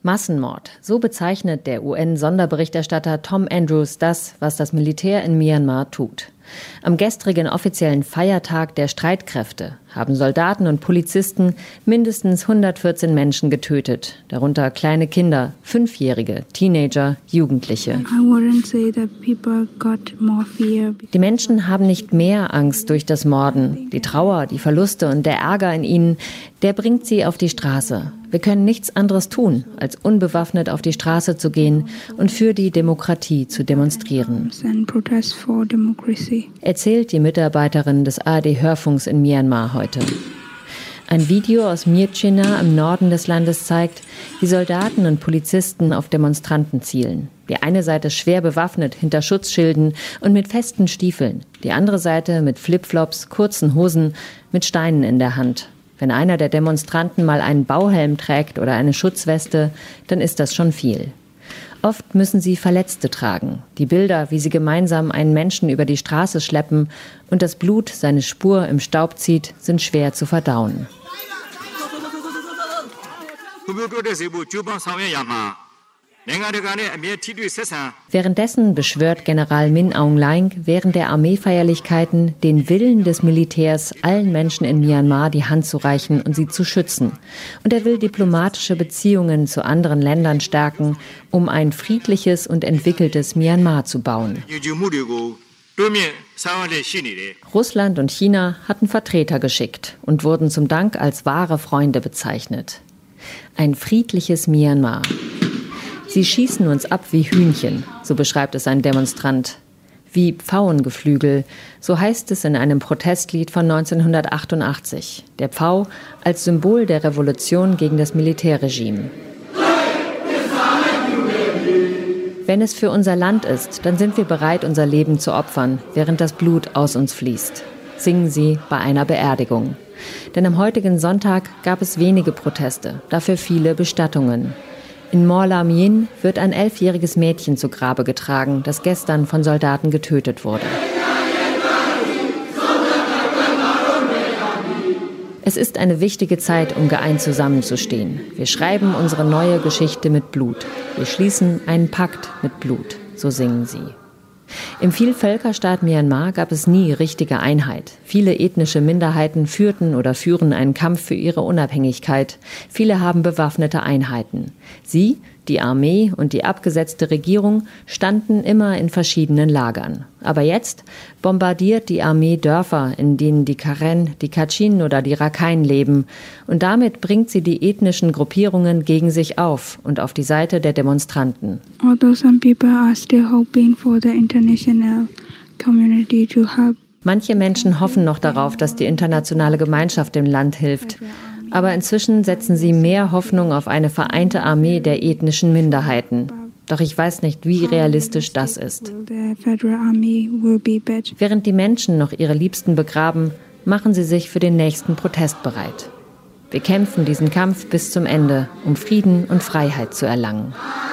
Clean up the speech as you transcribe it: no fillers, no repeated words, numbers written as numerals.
Massenmord, so bezeichnet der UN-Sonderberichterstatter Tom Andrews das, was das Militär in Myanmar tut. Am gestrigen offiziellen Feiertag der Streitkräfte haben Soldaten und Polizisten mindestens 114 Menschen getötet, darunter kleine Kinder, 5-Jährige, Teenager, Jugendliche. Die Menschen haben nicht mehr Angst durch das Morden. Die Trauer, die Verluste und der Ärger in ihnen, der bringt sie auf die Straße. Wir können nichts anderes tun, als unbewaffnet auf die Straße zu gehen und für die Demokratie zu demonstrieren, erzählt die Mitarbeiterin des ARD-Hörfunks in Myanmar heute. Ein Video aus Myitkyina im Norden des Landes zeigt, wie Soldaten und Polizisten auf Demonstranten zielen. Die eine Seite schwer bewaffnet hinter Schutzschilden und mit festen Stiefeln, die andere Seite mit Flipflops, kurzen Hosen, mit Steinen in der Hand. Wenn einer der Demonstranten mal einen Bauhelm trägt oder eine Schutzweste, dann ist das schon viel. Oft müssen sie Verletzte tragen. Die Bilder, wie sie gemeinsam einen Menschen über die Straße schleppen und das Blut seine Spur im Staub zieht, sind schwer zu verdauen. Währenddessen beschwört General Min Aung Hlaing während der Armeefeierlichkeiten den Willen des Militärs, allen Menschen in Myanmar die Hand zu reichen und sie zu schützen. Und er will diplomatische Beziehungen zu anderen Ländern stärken, um ein friedliches und entwickeltes Myanmar zu bauen. Russland und China hatten Vertreter geschickt und wurden zum Dank als wahre Freunde bezeichnet. Ein friedliches Myanmar. Sie schießen uns ab wie Hühnchen, so beschreibt es ein Demonstrant. Wie Pfauengeflügel, so heißt es in einem Protestlied von 1988. Der Pfau als Symbol der Revolution gegen das Militärregime. Wenn es für unser Land ist, dann sind wir bereit, unser Leben zu opfern, während das Blut aus uns fließt, singen sie bei einer Beerdigung. Denn am heutigen Sonntag gab es wenige Proteste, dafür viele Bestattungen. In Morlam Yin wird ein 11-jähriges Mädchen zu Grabe getragen, das gestern von Soldaten getötet wurde. Es ist eine wichtige Zeit, um geeint zusammenzustehen. Wir schreiben unsere neue Geschichte mit Blut. Wir schließen einen Pakt mit Blut, so singen sie. Im Vielvölkerstaat Myanmar gab es nie richtige Einheit. Viele ethnische Minderheiten führten oder führen einen Kampf für ihre Unabhängigkeit. Viele haben bewaffnete Einheiten. Sie, die Armee und die abgesetzte Regierung, standen immer in verschiedenen Lagern. Aber jetzt bombardiert die Armee Dörfer, in denen die Karen, die Kachin oder die Rakhine leben. Und damit bringt sie die ethnischen Gruppierungen gegen sich auf und auf die Seite der Demonstranten. Although some people are still hoping for the international community to help. Manche Menschen hoffen noch darauf, dass die internationale Gemeinschaft dem Land hilft. Aber inzwischen setzen sie mehr Hoffnung auf eine vereinte Armee der ethnischen Minderheiten. Doch ich weiß nicht, wie realistisch das ist. Während die Menschen noch ihre Liebsten begraben, machen sie sich für den nächsten Protest bereit. Wir kämpfen diesen Kampf bis zum Ende, um Frieden und Freiheit zu erlangen.